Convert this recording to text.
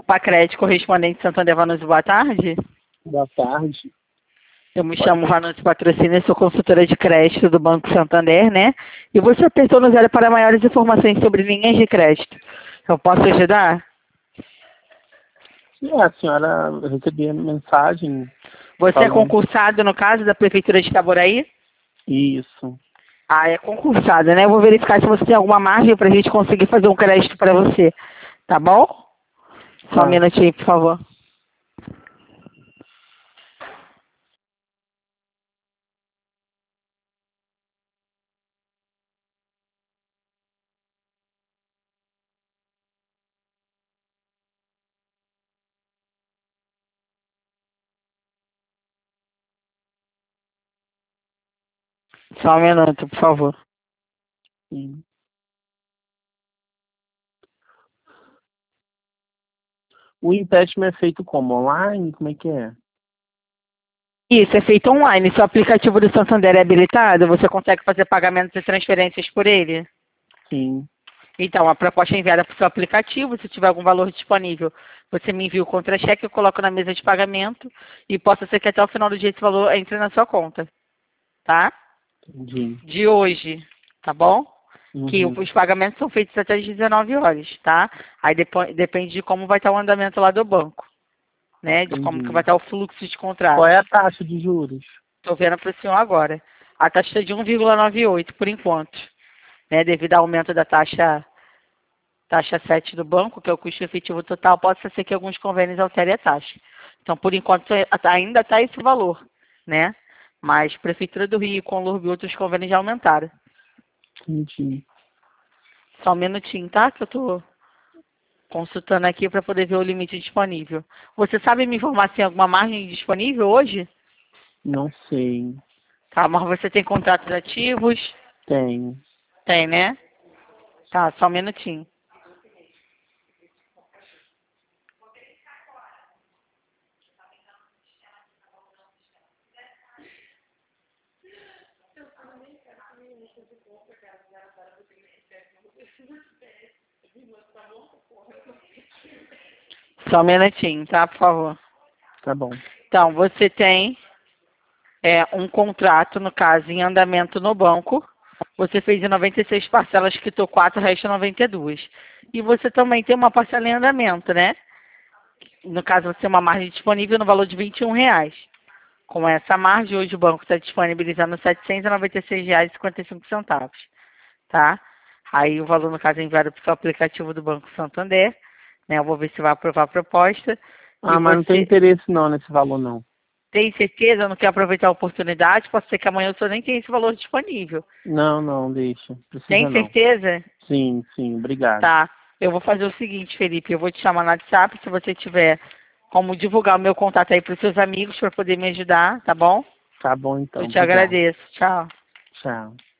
Pacred, correspondente Santander Vanucci, boa tarde. Boa tarde. Eu me chamo Vanucci Patrocínio, sou consultora de crédito do Banco Santander, né? E você apertou no 0 para maiores informações sobre linhas de crédito. Eu posso ajudar? Sim, a senhora recebeu a mensagem. Você é falando... concursado, no caso, da Prefeitura de Itaboraí? Isso. Ah, é concursado, né? Eu vou verificar se você tem alguma margem para a gente conseguir fazer um crédito para você. Tá bom? Só um minutinho, por favor. Só um minuto, por favor. Sim. O empréstimo é feito como? Online? Como é que é? Isso, é feito online. Se o aplicativo do Santander é habilitado, você consegue fazer pagamentos e transferências por ele? Sim. Então, a proposta é enviada para o seu aplicativo. Se tiver algum valor disponível, você me envia o contra-cheque, eu coloco na mesa de pagamento e possa ser que até o final do dia esse valor entre na sua conta. Tá? Entendi. De hoje, tá bom? Que Uhum. os pagamentos são feitos até às 19 horas, tá? Aí depende de como vai estar o andamento lá do banco, né? De como que vai Entendi. estar o fluxo de contrato. Qual é a taxa de juros? Estou vendo para o senhor agora. A taxa é de 1,98 por enquanto, né? Devido ao aumento da taxa 7 do banco, que é o custo efetivo total, pode ser que alguns convênios alterem a taxa. Então, por enquanto, ainda está esse valor, né? Mas Prefeitura do Rio, Conlurb e outros convênios já aumentaram. Entendi. Só um minutinho, tá? Que eu estou consultando aqui para poder ver o limite disponível. Você sabe me informar se tem alguma margem disponível hoje? Não sei. Tá, mas você tem contratos ativos? Tem. Tem, né? Tá, só um minutinho. Só um minutinho, tá? Por favor. Tá bom. Então, você tem um contrato, no caso, em andamento no banco. Você fez em 96 parcelas, quitou 4, resta 92. E você também tem uma parcela em andamento, né? No caso, você tem uma margem disponível no valor de R$ 21. Com essa margem, hoje o banco está disponibilizando R$ 796,55, tá? Aí o valor, no caso, é enviado para o seu aplicativo do Banco Santander, né? Eu vou ver se vai aprovar a proposta. Ah, mas não tem interesse não nesse valor não. Tem certeza? Não quer aproveitar a oportunidade? Pode ser que amanhã o senhor nem tenha esse valor disponível. Não, deixa. Precisa Tem não. certeza? Sim, obrigado. Tá. Eu vou fazer o seguinte, Felipe. Eu vou te chamar no WhatsApp. Se você tiver como divulgar o meu contato aí para os seus amigos para poder me ajudar, tá bom? Tá bom então. Eu te Obrigado. agradeço. Tchau. Tchau.